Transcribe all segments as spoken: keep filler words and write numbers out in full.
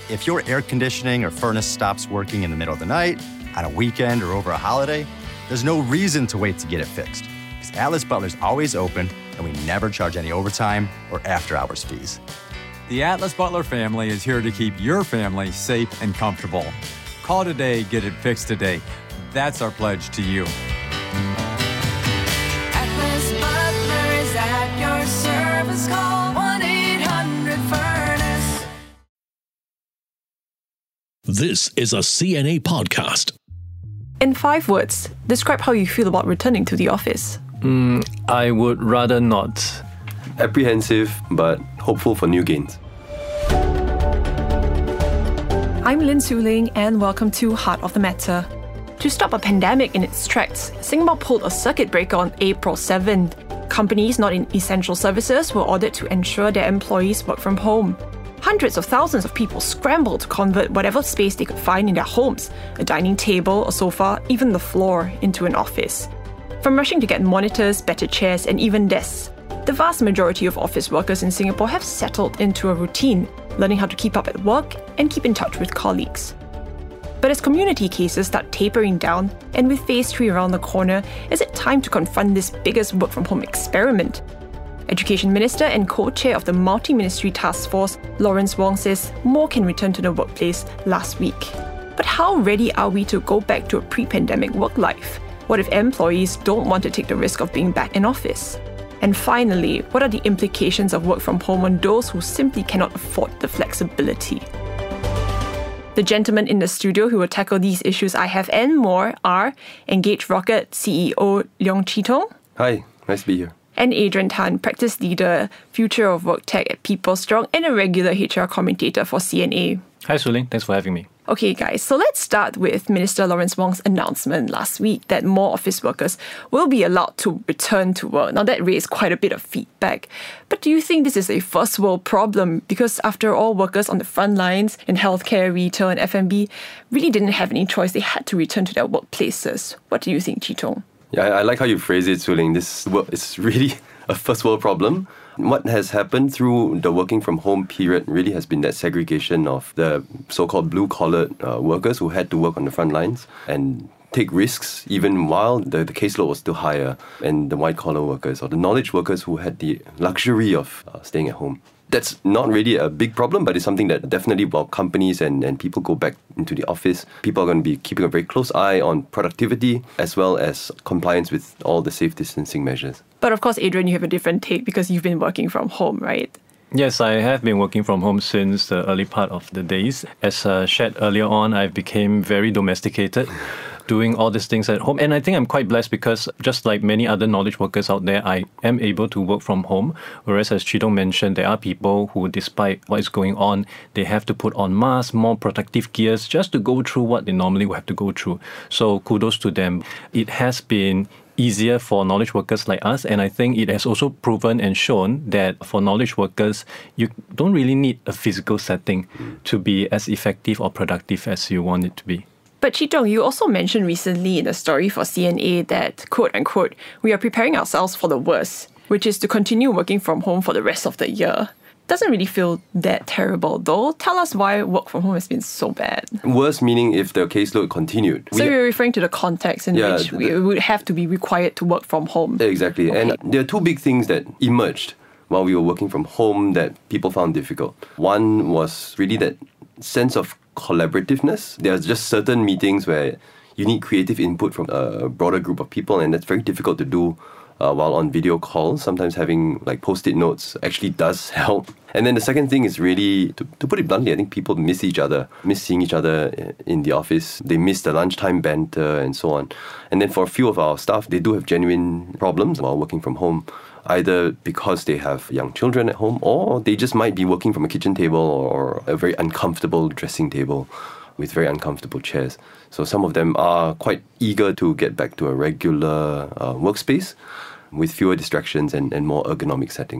If your air conditioning or furnace stops working in the middle of the night, on a weekend, or over a holiday, there's no reason to wait to get it fixed. Because Atlas Butler's always open, and we never charge any overtime or after-hours fees. The Atlas Butler family is here to keep your family safe and comfortable. Call today, get it fixed today. That's our pledge to you. Atlas Butler is at your service. Call one eight hundred furnace. This is a C N A podcast. In five words, describe how you feel about returning to the office. Mm, I would rather not. Apprehensive, but hopeful for new gains. I'm Lin Su Ling, and welcome to Heart of the Matter. To stop a pandemic in its tracks, Singapore pulled a circuit breaker on April seventh. Companies not in essential services were ordered to ensure their employees work from home. Hundreds of thousands of people scrambled to convert whatever space they could find in their homes, a dining table, a sofa, even the floor, into an office. From rushing to get monitors, better chairs, and even desks, the vast majority of office workers in Singapore have settled into a routine, learning how to keep up at work and keep in touch with colleagues. But as community cases start tapering down, and with phase three around the corner, is it time to confront this biggest work-from-home experiment? Education Minister and co-chair of the Multi-Ministry Task Force, Lawrence Wong, says more can return to the workplace last week. But how ready are we to go back to a pre-pandemic work life? What if employees don't want to take the risk of being back in office? And finally, what are the implications of work from home on those who simply cannot afford the flexibility? The gentlemen in the studio who will tackle these issues I have and more are Engage Rocket C E O Leong Chee Tong. Hi, nice to be here. And Adrian Tan, Practice Leader, Future of Work Tech at PeopleStrong and a regular H R commentator for C N A. Hi, Su Ling. Thanks for having me. Okay, guys, so let's start with Minister Lawrence Wong's announcement last week that more office workers will be allowed to return to work. Now, that raised quite a bit of feedback. But do you think this is a first world problem? Because after all, workers on the front lines in healthcare, retail and F and B really didn't have any choice. They had to return to their workplaces. What do you think, Chee Tong? Yeah, I, I like how you phrase it, Su Ling. This is really a first world problem. What has happened through the working from home period really has been that segregation of the so-called blue-collar uh, workers who had to work on the front lines and take risks even while the, the caseload was still higher, and the white-collar workers or the knowledge workers who had the luxury of uh, staying at home. That's not really a big problem, but it's something that definitely while companies and, and people go back into the office, people are going to be keeping a very close eye on productivity as well as compliance with all the safe distancing measures. But of course, Adrian, you have a different take because you've been working from home, right? Yes, I have been working from home since the early part of the days. As uh, shared earlier on, I became very domesticated, doing all these things at home. And I think I'm quite blessed because just like many other knowledge workers out there, I am able to work from home. Whereas as Chee Tong mentioned, there are people who, despite what is going on, they have to put on masks, more protective gears, just to go through what they normally would have to go through. So kudos to them. It has been easier for knowledge workers like us, and I think it has also proven and shown that for knowledge workers, you don't really need a physical setting to be as effective or productive as you want it to be. But Chee Tong, you also mentioned recently in a story for C N A that, quote unquote, we are preparing ourselves for the worst, which is to continue working from home for the rest of the year. Doesn't really feel that terrible, though. Tell us why work from home has been so bad. Worse meaning if the caseload continued. So we, you're referring to the context in yeah, which we would have to be required to work from home. Exactly. Okay. And there are two big things that emerged while we were working from home that people found difficult. One was really that sense of collaborativeness. There are just certain meetings where you need creative input from a broader group of people, and that's very difficult to do Uh, while on video calls. Sometimes having like post-it notes actually does help. And then the second thing is really, to, to put it bluntly, I think people miss each other, miss seeing each other in the office. They miss the lunchtime banter and so on. And then for a few of our staff, they do have genuine problems while working from home, either because they have young children at home or they just might be working from a kitchen table or a very uncomfortable dressing table with very uncomfortable chairs. So some of them are quite eager to get back to a regular uh, workspace with fewer distractions and, and more ergonomic settings.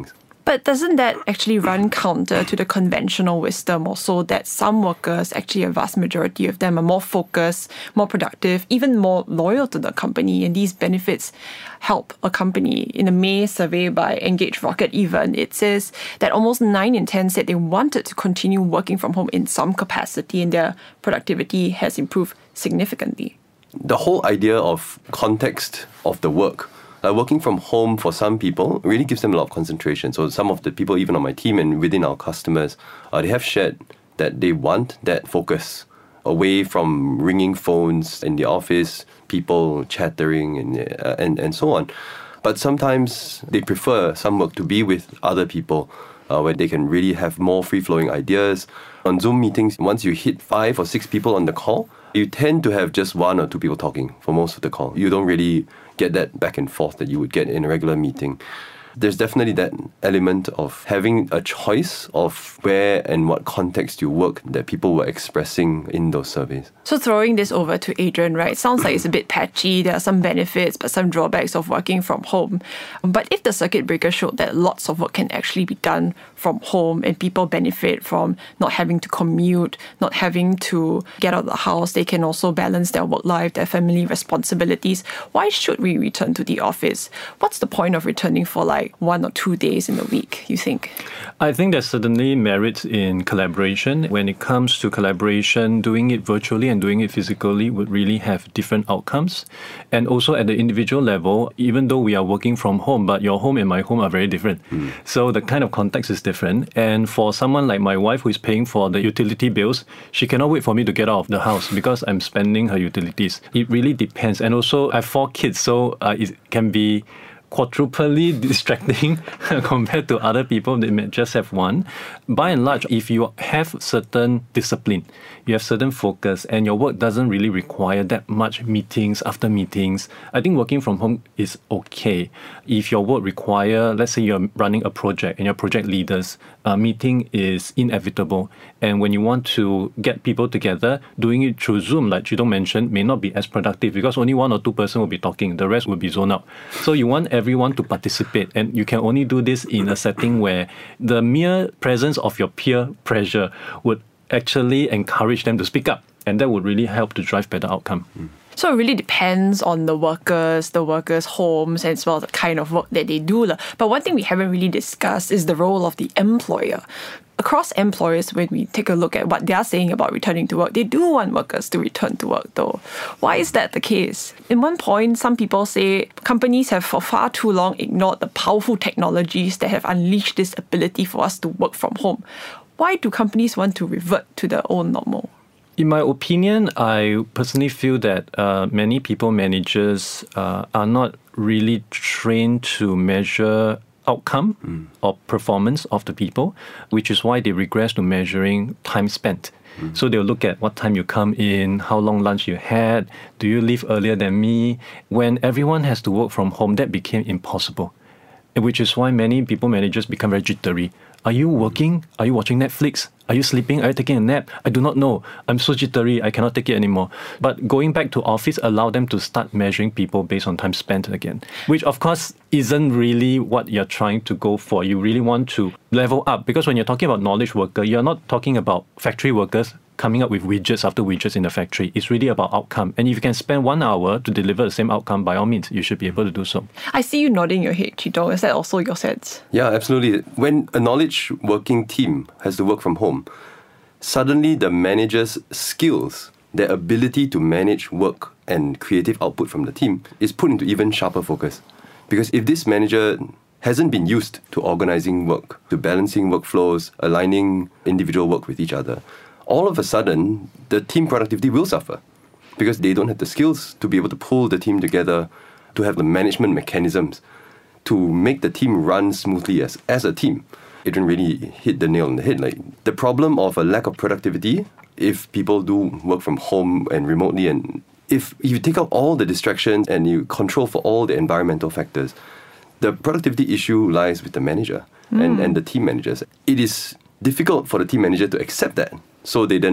But doesn't that actually run counter to the conventional wisdom also that some workers, actually a vast majority of them, are more focused, more productive, even more loyal to the company, and these benefits help a company? In a May survey by Engage Rocket even, it says that almost nine in ten said they wanted to continue working from home in some capacity, and their productivity has improved significantly. The whole idea of context of the work, Uh, working from home for some people really gives them a lot of concentration. So some of the people, even on my team and within our customers, uh, they have shared that they want that focus away from ringing phones in the office, people chattering and, uh, and, and so on. But sometimes they prefer some work to be with other people uh, where they can really have more free-flowing ideas. On Zoom meetings, once you hit five or six people on the call, you tend to have just one or two people talking for most of the call. You don't really get that back and forth that you would get in a regular meeting. There's definitely that element of having a choice of where and what context you work that people were expressing in those surveys. So throwing this over to Adrian, right? Sounds like it's a bit patchy. There are some benefits, but some drawbacks of working from home. But if the circuit breaker showed that lots of work can actually be done from home and people benefit from not having to commute, not having to get out of the house, they can also balance their work life, their family responsibilities. Why should we return to the office? What's the point of returning for like one or two days in a week, you think? I think there's certainly merits in collaboration. When it comes to collaboration, doing it virtually and doing it physically would really have different outcomes. And also at the individual level, even though we are working from home, but your home and my home are very different. Mm. So the kind of context is different. And for someone like my wife who is paying for the utility bills, she cannot wait for me to get out of the house because I'm spending her utilities. It really depends. And also I have four kids, so uh, it can be quadruply distracting compared to other people that may just have one. By and large, if you have certain discipline, you have certain focus, and your work doesn't really require that much meetings after meetings, I think working from home is okay. If your work require, let's say you're running a project and your project leaders, a meeting is inevitable. And when you want to get people together, doing it through Zoom, like Chee Tong mentioned, may not be as productive because only one or two person will be talking, the rest will be zoned out. So you want everyone to participate, and you can only do this in a setting where the mere presence of your peer pressure would actually encourage them to speak up, and that would really help to drive better outcome. Mm. So it really depends on the workers, the workers' homes, and as well as the kind of work that they do. But one thing we haven't really discussed is the role of the employer. Across employers, when we take a look at what they're saying about returning to work, they do want workers to return to work though. Why is that the case? In one point, some people say companies have for far too long ignored the powerful technologies that have unleashed this ability for us to work from home. Why do companies want to revert to their old normal? In my opinion, I personally feel that uh, many people managers uh, are not really trained to measure outcome mm. or performance of the people, which is why they regress to measuring time spent. Mm. So they'll look at what time you come in, how long lunch you had, do you leave earlier than me? When everyone has to work from home, that became impossible, which is why many people managers become very jittery. Are you working? Are you watching Netflix? Are you sleeping? Are you taking a nap? I do not know. I'm so jittery, I cannot take it anymore. But going back to office allow them to start measuring people based on time spent again, which of course isn't really what you're trying to go for. You really want to level up, because when you're talking about knowledge worker, you're not talking about factory workers coming up with widgets after widgets in the factory. It's really about outcome. And if you can spend one hour to deliver the same outcome, by all means, you should be able to do so. I see you nodding your head, Chee Tong. Is that also your sense? Yeah, absolutely. When a knowledge working team has to work from home, suddenly the manager's skills, their ability to manage work and creative output from the team is put into even sharper focus. Because if this manager hasn't been used to organizing work, to balancing workflows, aligning individual work with each other, all of a sudden, the team productivity will suffer because they don't have the skills to be able to pull the team together, to have the management mechanisms to make the team run smoothly as, as a team. Adrian really hit the nail on the head. Like the problem of a lack of productivity, if people do work from home and remotely, and if you take out all the distractions and you control for all the environmental factors, the productivity issue lies with the manager mm. and, and the team managers. It is difficult for the team manager to accept that. So they then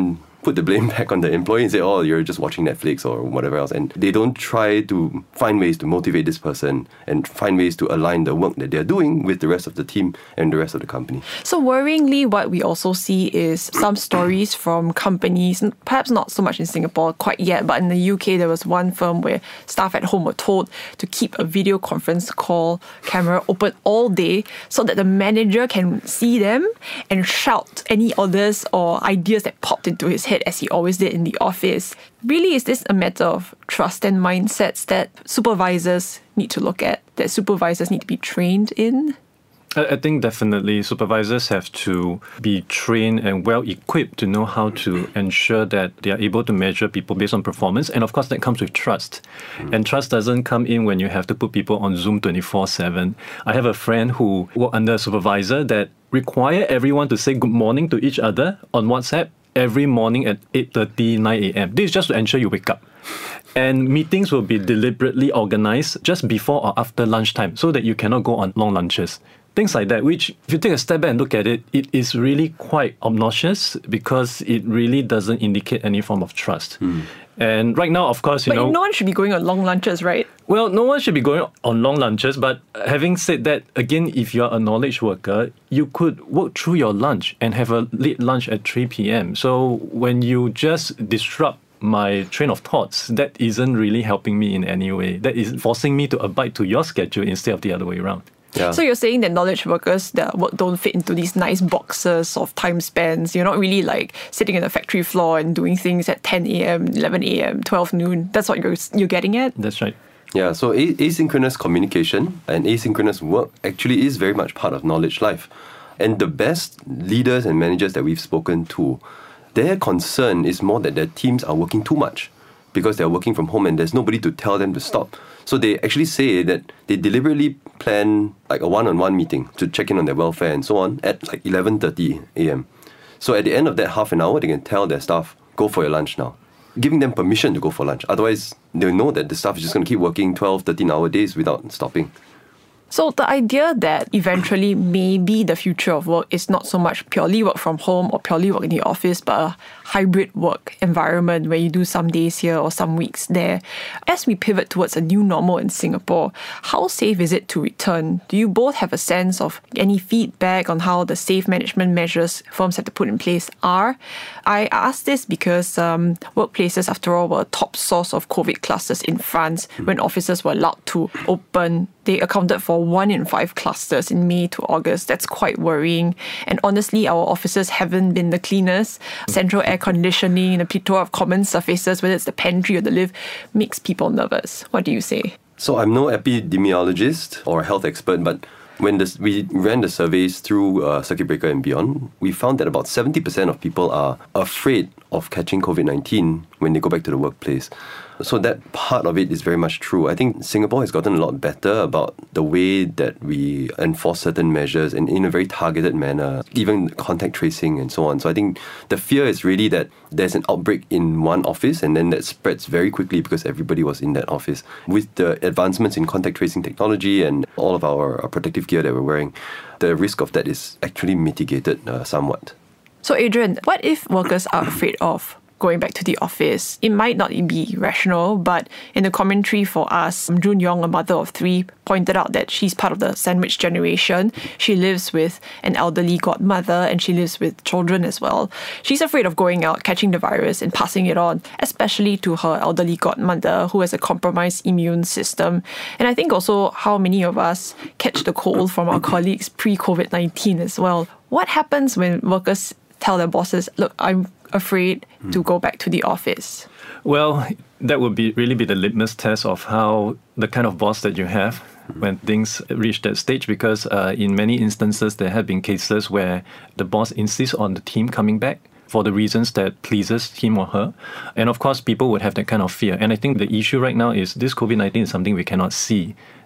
put the blame back on the employee and say, oh, you're just watching Netflix or whatever else. And they don't try to find ways to motivate this person and find ways to align the work that they're doing with the rest of the team and the rest of the company. So worryingly, what we also see is some stories from companies, perhaps not so much in Singapore quite yet, but in the U K, there was one firm where staff at home were told to keep a video conference call camera open all day so that the manager can see them and shout any orders or ideas that popped into his head as he always did in the office. Really, is this a matter of trust and mindsets that supervisors need to look at, that supervisors need to be trained in? I think definitely supervisors have to be trained and well equipped to know how to ensure that they are able to measure people based on performance. And of course, that comes with trust. Mm. And trust doesn't come in when you have to put people on Zoom twenty-four seven. I have a friend who worked under a supervisor that required everyone to say good morning to each other on WhatsApp every morning at eight thirty, nine a.m. This is just to ensure you wake up. And meetings will be deliberately organized just before or after lunchtime so that you cannot go on long lunches. Things like that, which if you take a step back and look at it, it is really quite obnoxious because it really doesn't indicate any form of trust. Mm. And right now, of course, you but know... no one should be going on long lunches, right? Well, no one should be going on long lunches. But having said that, again, if you're a knowledge worker, you could work through your lunch and have a late lunch at three p.m. So when you just disrupt my train of thoughts, that isn't really helping me in any way. That is forcing me to abide to your schedule instead of the other way around. Yeah. So you're saying that knowledge workers, their work don't fit into these nice boxes of time spans. You're not really like sitting in the factory floor and doing things at ten a.m., eleven a.m., twelve noon. That's what you're you're getting at? That's right. Yeah, so a- asynchronous communication and asynchronous work actually is very much part of knowledge life. And the best leaders and managers that we've spoken to, their concern is more that their teams are working too much because they're working from home and there's nobody to tell them to stop. So they actually say that they deliberately plan like a one-on-one meeting to check in on their welfare and so on at like eleven thirty a.m. So at the end of that half an hour, they can tell their staff, go for your lunch now, giving them permission to go for lunch. Otherwise, they'll know that the staff is just going to keep working twelve, thirteen-hour days without stopping. So the idea that eventually maybe the future of work is not so much purely work from home or purely work in the office, but a hybrid work environment where you do some days here or some weeks there. As we pivot towards a new normal in Singapore, how safe is it to return? Do you both have a sense of any feedback on how the safe management measures firms have to put in place are? I ask this because um, workplaces, after all, were a top source of COVID clusters in France when offices were allowed to open. They accounted for one in five clusters in May to August. That's quite worrying. And honestly, our offices haven't been the cleanest. Central air conditioning, the plethora of common surfaces, whether it's the pantry or the lift, makes people nervous. What do you say? So I'm no epidemiologist or health expert, but when this, we ran the surveys through uh, Circuit Breaker and beyond, we found that about seventy percent of people are afraid of catching COVID nineteen when they go back to the workplace. So that part of it is very much true. I think Singapore has gotten a lot better about the way that we enforce certain measures and in a very targeted manner, even contact tracing and so on. So I think the fear is really that there's an outbreak in one office and then that spreads very quickly because everybody was in that office. With the advancements in contact tracing technology and all of our protective gear that we're wearing, the risk of that is actually mitigated uh, somewhat. So Adrian, what if workers are afraid of going back to the office? It might not be rational, but in the commentary for us, Jun Yong, a mother of three, pointed out that she's part of the sandwich generation. She lives with an elderly godmother and she lives with children as well. She's afraid of going out, catching the virus and passing it on, especially to her elderly godmother who has a compromised immune system. And I think also how many of us catch the cold from our colleagues pre-COVID nineteen as well. What happens when workers tell their bosses, look, I'm afraid to go back to the office? Well, that would be really be the litmus test of how the kind of boss that you have when things reach that stage, because uh, in many instances there have been cases where the boss insists on the team coming back for the reasons that pleases him or her. And of course, people would have that kind of fear. And I think the issue right now is this COVID nineteen is something we cannot see.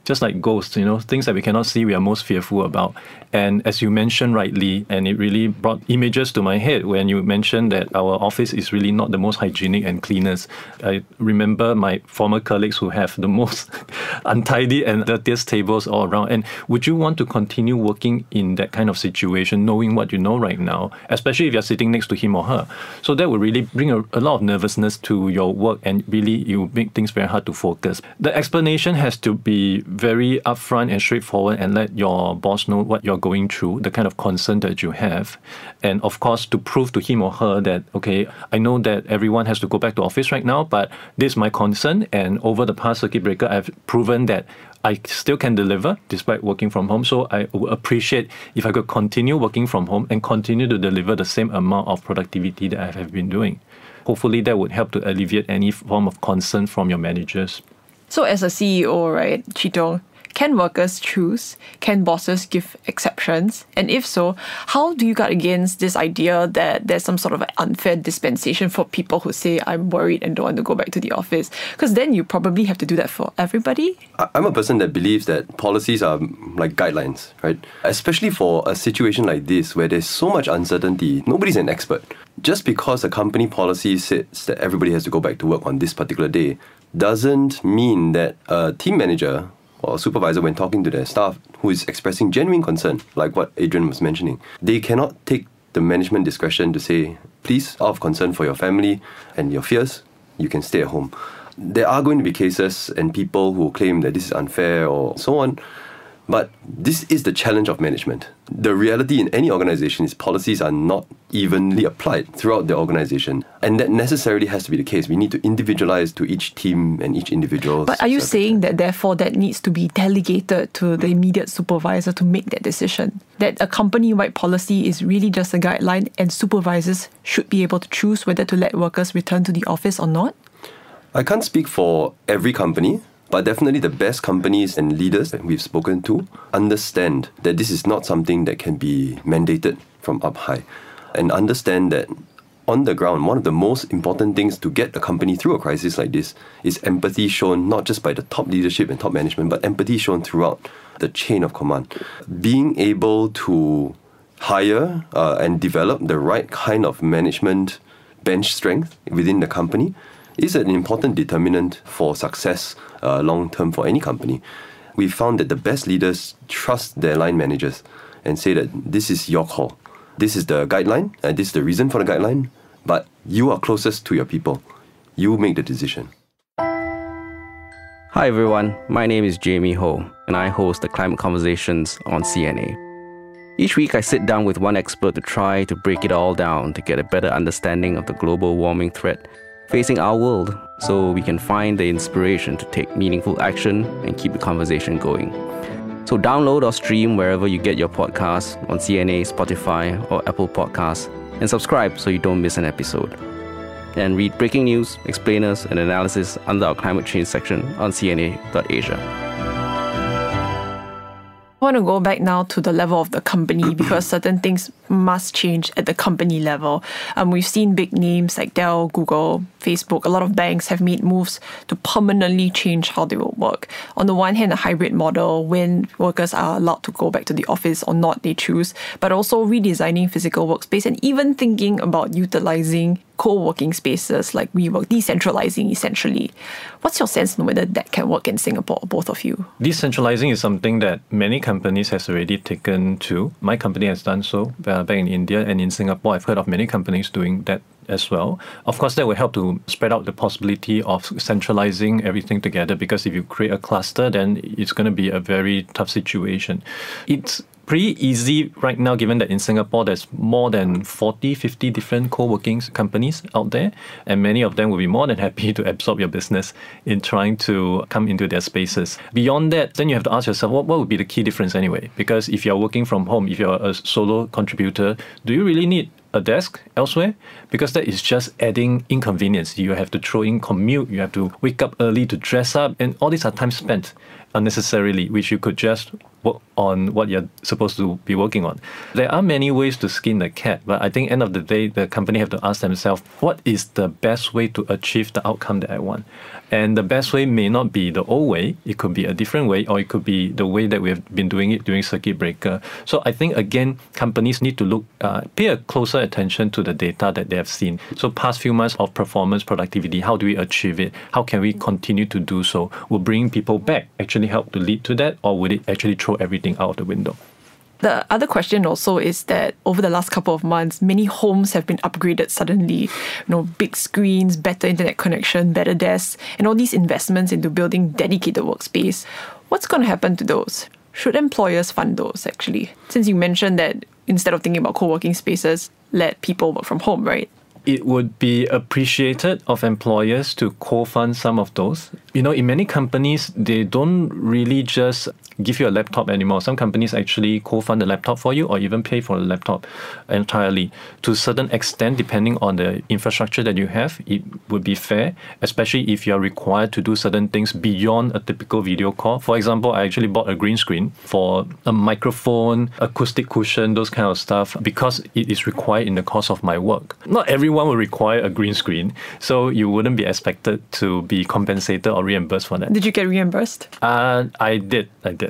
just like ghosts, you know, things that we cannot see, we are most fearful about. And as you mentioned rightly, and it really brought images to my head when you mentioned that our office is really not the most hygienic and cleanest. I remember my former colleagues who have the most untidy and dirtiest tables all around. And would you want to continue working in that kind of situation, knowing what you know right now, especially if you're sitting next to him or her? So that would really bring a, a lot of nervousness to your work, and really you make things very hard to focus. The explanation has to be very upfront and straightforward, and let your boss know what you're going through, the kind of concern that you have. And of course, to prove to him or her that, okay, I know that everyone has to go back to office right now, but this is my concern. And over the past circuit breaker, I've proven that I still can deliver despite working from home. So I would appreciate if I could continue working from home and continue to deliver the same amount of productivity that I have been doing. Hopefully that would help to alleviate any form of concern from your managers. So as a C E O, right, Chee Tong, can workers choose? Can bosses give exceptions? And if so, how do you guard against this idea that there's some sort of unfair dispensation for people who say, I'm worried and don't want to go back to the office? Because then you probably have to do that for everybody. I'm a person that believes that policies are like guidelines, right? Especially for a situation like this where there's so much uncertainty, nobody's an expert. Just because a company policy says that everybody has to go back to work on this particular day doesn't mean that a team manager or supervisor, when talking to their staff who is expressing genuine concern, like what Adrian was mentioning, they cannot take the management discretion to say, please, out of concern for your family and your fears, you can stay at home. There are going to be cases and people who claim that this is unfair or so on, but this is the challenge of management. The reality in any organization is policies are not evenly applied throughout the organization. And that necessarily has to be the case. We need to individualize to each team and each individual. But are you saying that therefore that needs to be delegated to the immediate supervisor to make that decision? That a company-wide policy is really just a guideline and supervisors should be able to choose whether to let workers return to the office or not? I can't speak for every company, but definitely the best companies and leaders that we've spoken to understand that this is not something that can be mandated from up high, and understand that on the ground, one of the most important things to get a company through a crisis like this is empathy shown not just by the top leadership and top management, but empathy shown throughout the chain of command. Being able to hire uh, and develop the right kind of management bench strength within the company is an important determinant for success uh, long term for any company. We found that the best leaders trust their line managers and say that this is your call. This is the guideline, and this is the reason for the guideline, but you are closest to your people. You make the decision. Hi everyone, my name is Jamie Ho, and I host the Climate Conversations on C N A. Each week I sit down with one expert to try to break it all down to get a better understanding of the global warming threat facing our world, so we can find the inspiration to take meaningful action and keep the conversation going. So download or stream wherever you get your podcasts on C N A, Spotify, or Apple Podcasts, and subscribe so you don't miss an episode. And read breaking news, explainers, and analysis under our climate change section on C N A dot asia. I want to go back now to the level of the company because certain things must change at the company level. Um, we've seen big names like Dell, Google, Facebook. A lot of banks have made moves to permanently change how they will work. On the one hand, a hybrid model when workers are allowed to go back to the office or not, they choose, but also redesigning physical workspace and even thinking about utilizing co-working spaces like WeWork, decentralizing essentially. What's your sense on whether that can work in Singapore, both of you? Decentralizing is something that many companies has already taken to. My company has done so uh, back in India, and in Singapore, I've heard of many companies doing that as well. Of course, that will help to spread out the possibility of centralizing everything together, because if you create a cluster, then it's going to be a very tough situation. It's pretty easy right now, given that in Singapore there's more than forty, fifty different co-working companies out there, and many of them will be more than happy to absorb your business in trying to come into their spaces. Beyond that, then you have to ask yourself, what, what would be the key difference anyway? Because if you're working from home, if you're a solo contributor, do you really need a desk elsewhere? Because that is just adding inconvenience. You have to throw in commute, you have to wake up early to dress up, and all these are time spent. unnecessarily, which you could just work on what you're supposed to be working on. There are many ways to skin the cat, but I think end of the day, the company have to ask themselves, what is the best way to achieve the outcome that I want? And the best way may not be the old way. It could be a different way, or it could be the way that we have been doing it during circuit breaker. So I think, again, companies need to look, uh, pay a closer attention to the data that they have seen. So past few months of performance, productivity, how do we achieve it? How can we continue to do so? Will bringing people back actually help to lead to that, or would it actually throw everything out of the window? The other question also is that over the last couple of months, many homes have been upgraded suddenly. You know, big screens, better internet connection, better desks, and all these investments into building dedicated workspace. What's going to happen to those? Should employers fund those, actually? Since you mentioned that instead of thinking about co-working spaces, let people work from home, right? It would be appreciated of employers to co-fund some of those. You know, in many companies, they don't really just give you a laptop anymore. Some companies actually co-fund the laptop for you, or even pay for the laptop entirely. To a certain extent, depending on the infrastructure that you have, it would be fair, especially if you're required to do certain things beyond a typical video call. For example, I actually bought a green screen for a microphone, acoustic cushion, those kind of stuff, because it is required in the course of my work. Not everyone will require a green screen, so you wouldn't be expected to be compensated or reimbursed for that. Did you get reimbursed? Uh, I did. I did.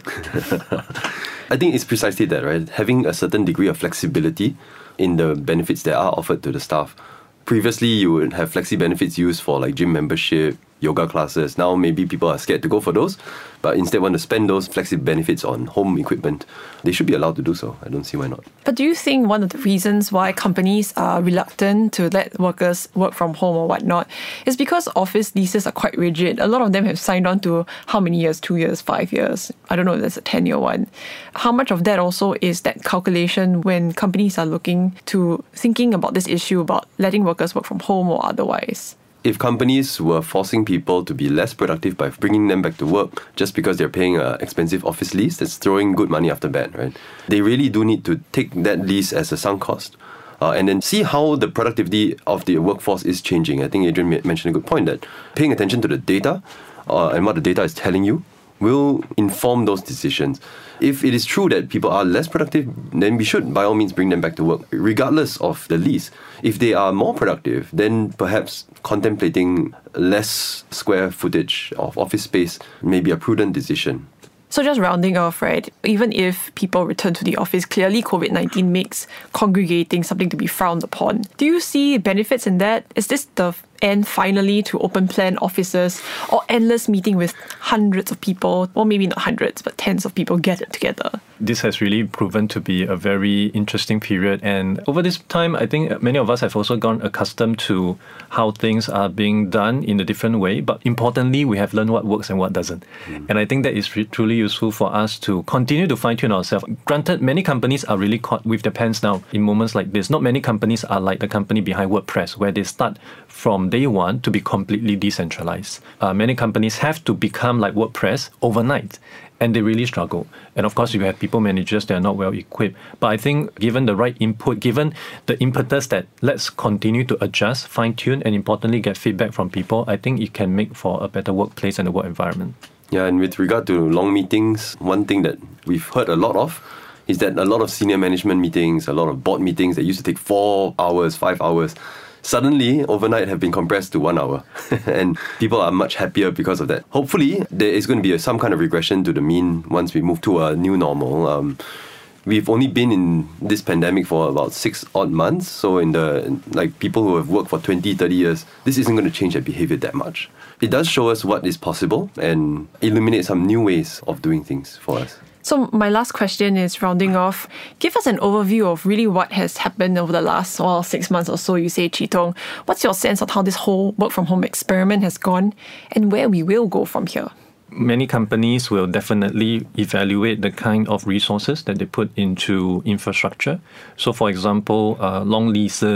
I think it's precisely that, right? Having a certain degree of flexibility in the benefits that are offered to the staff. Previously, you would have flexi benefits used for like gym membership, yoga classes. Now, maybe people are scared to go for those, but instead want to spend those flexi benefits on home equipment. They should be allowed to do so. I don't see why not. But do you think one of the reasons why companies are reluctant to let workers work from home or whatnot is because office leases are quite rigid? A lot of them have signed on to how many years? Two years, five years? I don't know if there's a ten-year one. How much of that also is that calculation when companies are looking to thinking about this issue about letting workers work from home or otherwise? If companies were forcing people to be less productive by bringing them back to work just because they're paying an expensive office lease, that's throwing good money after bad, right? They really do need to take that lease as a sunk cost uh, and then see how the productivity of the workforce is changing. I think Adrian mentioned a good point that paying attention to the data uh, and what the data is telling you will inform those decisions. If it is true that people are less productive, then we should, by all means, bring them back to work, regardless of the lease. If they are more productive, then perhaps contemplating less square footage of office space may be a prudent decision. So just rounding off, right, even if people return to the office, clearly COVID nineteen makes congregating something to be frowned upon. Do you see benefits in that? Is this the end finally to open plan offices or endless meeting with hundreds of people? Well, maybe not hundreds, but tens of people gathered together. This has really proven to be a very interesting period. And over this time, I think many of us have also gone accustomed to how things are being done in a different way. But importantly, we have learned what works and what doesn't. Mm. And I think that is re- truly useful for us to continue to fine-tune ourselves. Granted, many companies are really caught with their pants down in moments like this. Not many companies are like the company behind WordPress, where they start from day one to be completely decentralized. Uh, many companies have to become like WordPress overnight, and they really struggle. And of course, you have people managers that are not well equipped. But I think given the right input, given the impetus that let's continue to adjust, fine-tune, and importantly, get feedback from people, I think it can make for a better workplace and a work environment. Yeah, and with regard to long meetings, one thing that we've heard a lot of is that a lot of senior management meetings, a lot of board meetings that used to take four hours, five hours, suddenly overnight have been compressed to one hour. And people are much happier because of that. Hopefully, there is going to be a, some kind of regression to the mean once we move to a new normal. Um, we've only been in this pandemic for about six odd months. So in the, like people who have worked for twenty, thirty years, this isn't going to change their behavior that much. It does show us what is possible and illuminate some new ways of doing things for us. So my last question is rounding off. Give us an overview of really what has happened over the last well, six months or so, you say, Chee Tong. What's your sense of how this whole work from home experiment has gone and where we will go from here? Many companies will definitely evaluate the kind of resources that they put into infrastructure. So for example, uh, long leases,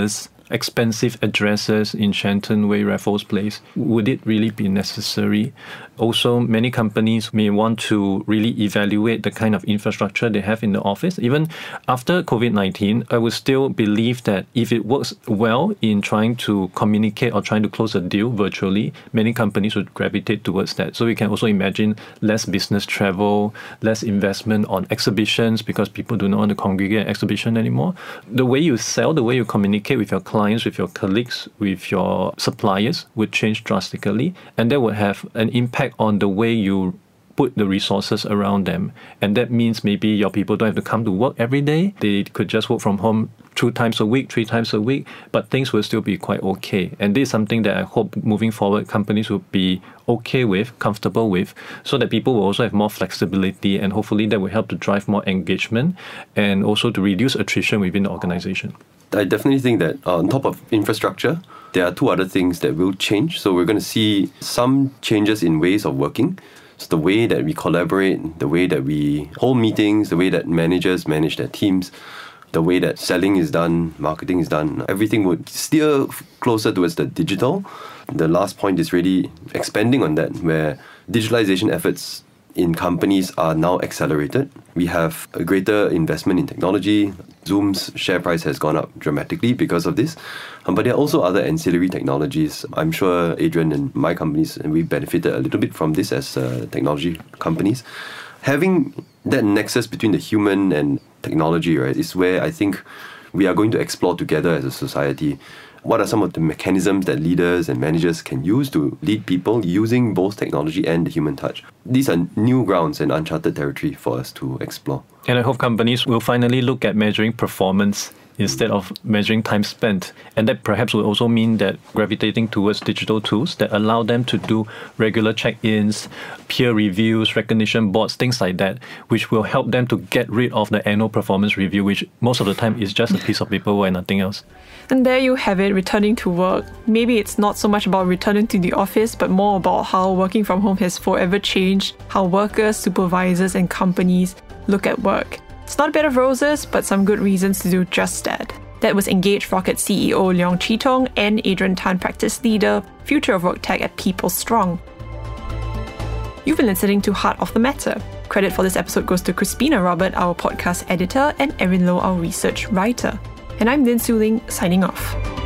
expensive addresses in Shenton Way, Raffles Place. Would it really be necessary? Also, many companies may want to really evaluate the kind of infrastructure they have in the office. Even after COVID nineteen, I would still believe that if it works well in trying to communicate or trying to close a deal virtually, many companies would gravitate towards that. So we can also imagine less business travel, less investment on exhibitions because people do not want to congregate at exhibition anymore. The way you sell, the way you communicate with your clients, with your colleagues, with your suppliers would change drastically, and that would have an impact on the way you put the resources around them. And that means maybe your people don't have to come to work every day. They could just work from home two times a week, three times a week, but things will still be quite okay. And this is something that I hope moving forward companies will be okay with, comfortable with, so that people will also have more flexibility, and hopefully that will help to drive more engagement and also to reduce attrition within the organization. I definitely think that uh, on top of infrastructure, there are two other things that will change. So we're going to see some changes in ways of working. So the way that we collaborate, the way that we hold meetings, the way that managers manage their teams, the way that selling is done, marketing is done, everything would steer closer towards the digital. The last point is really expanding on that, where digitalization efforts in companies are now accelerated. We have a greater investment in technology. Zoom's share price has gone up dramatically because of this. Um, but there are also other ancillary technologies. I'm sure Adrian and my companies, and we benefited a little bit from this as uh, technology companies. Having that nexus between the human and technology, right, is where I think we are going to explore together as a society. What are some of the mechanisms that leaders and managers can use to lead people using both technology and the human touch? These are new grounds and uncharted territory for us to explore. And I hope companies will finally look at measuring performance instead of measuring time spent. And that perhaps will also mean that gravitating towards digital tools that allow them to do regular check-ins, peer reviews, recognition boards, things like that, which will help them to get rid of the annual performance review, which most of the time is just a piece of paperwork and nothing else. And there you have it, returning to work. Maybe it's not so much about returning to the office, but more about how working from home has forever changed how workers, supervisors, and companies look at work. It's not a bed of roses, but some good reasons to do just that. That was Engage Rocket C E O Leong Chee Tong and Adrian Tan, Practice Leader, Future of Work Tech at PeopleStrong. You've been listening to Heart of the Matter. Credit for this episode goes to Crispina Robert, our podcast editor, and Erin Low, our research writer. And I'm Lin Su Ling, signing off.